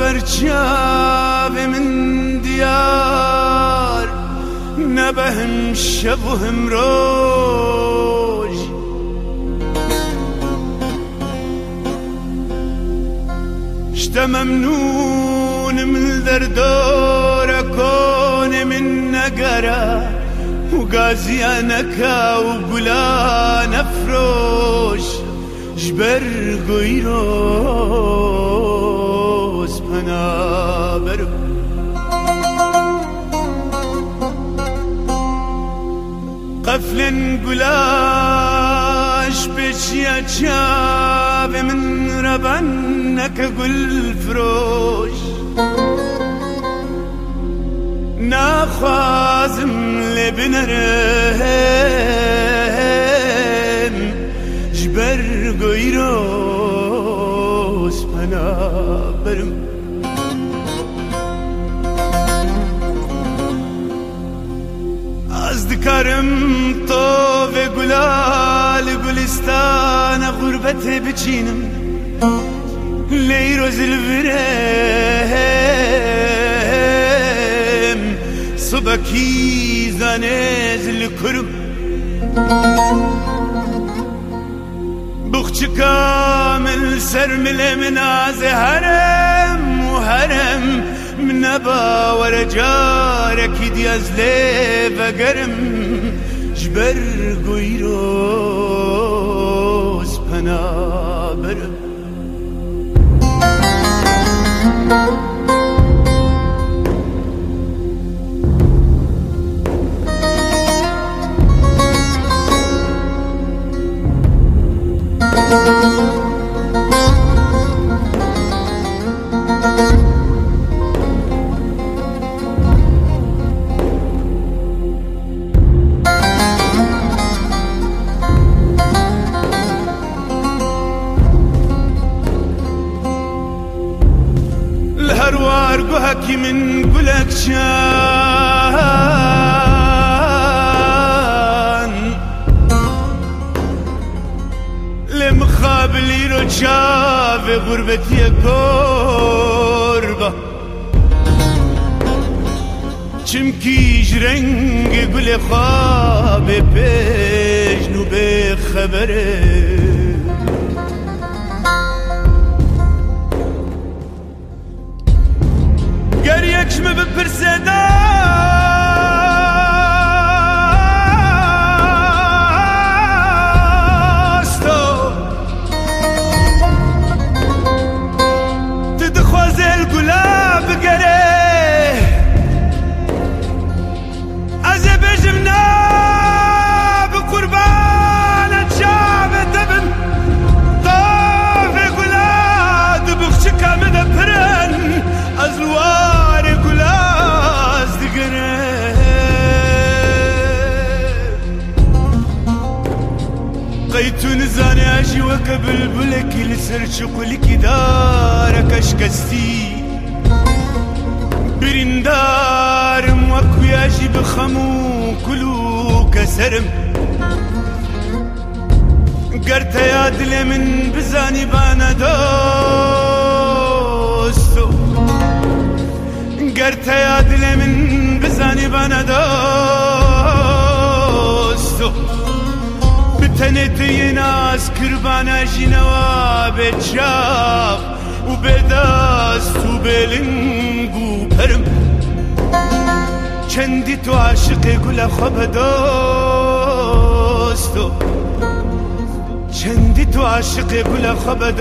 برچاو من دیار نبهم شب و هم روز شتا ممنون من دردور کون من نگره و غازیانکا و گلا نفروش جبر گویروز پنا برم قفلن گلاش بچیا چاب من ربنک گل فروش نخوازم لبنرم جبر گویروز پنا برم از دکارم تو و گلال گلستان غربت بچینم لیروز الورم صبحی زنز لکرم بخش کامل سرمل من از هرم و هرم من باور جارك دي ازلي بقرم جبر گویروز پنا برم الهروار قهكي من قلك شان لمخابلي رجاء في غربتي قربة چمكي جرنگ قل خواب بجنو بخبره گریک می بپرسه داستو تدخوازه الگلاب گره از بجم ناب قربان جاب دبن طاف گلاد بخش کامل پرن از الوار گلاز دگره قيتو نزاني اجي وكبل بلكي لسر شقلكي دارك اشكستي برندارم وكو ياجي بخمو كلو كسرم قرت يا دل من بزاني بانا دوستو قرت يا دل من بزاني بانا دوستو بتنتي ناس كربانا جنوا بجاب وبداست وبلنقو برم چندی تو عاشق گل خواب دوستو چندی تو عاشق گل خواب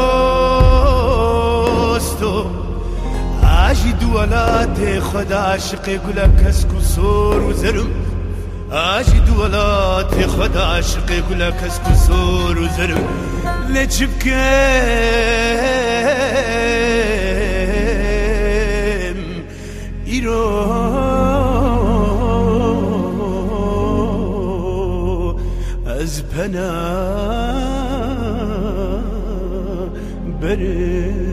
دوستو آجی دولات خدا عاشق گل کسکو سور و زرم آجی دولات خدا عاشق گل کسکو سور و زرم لچب کم ایرو از پنا بره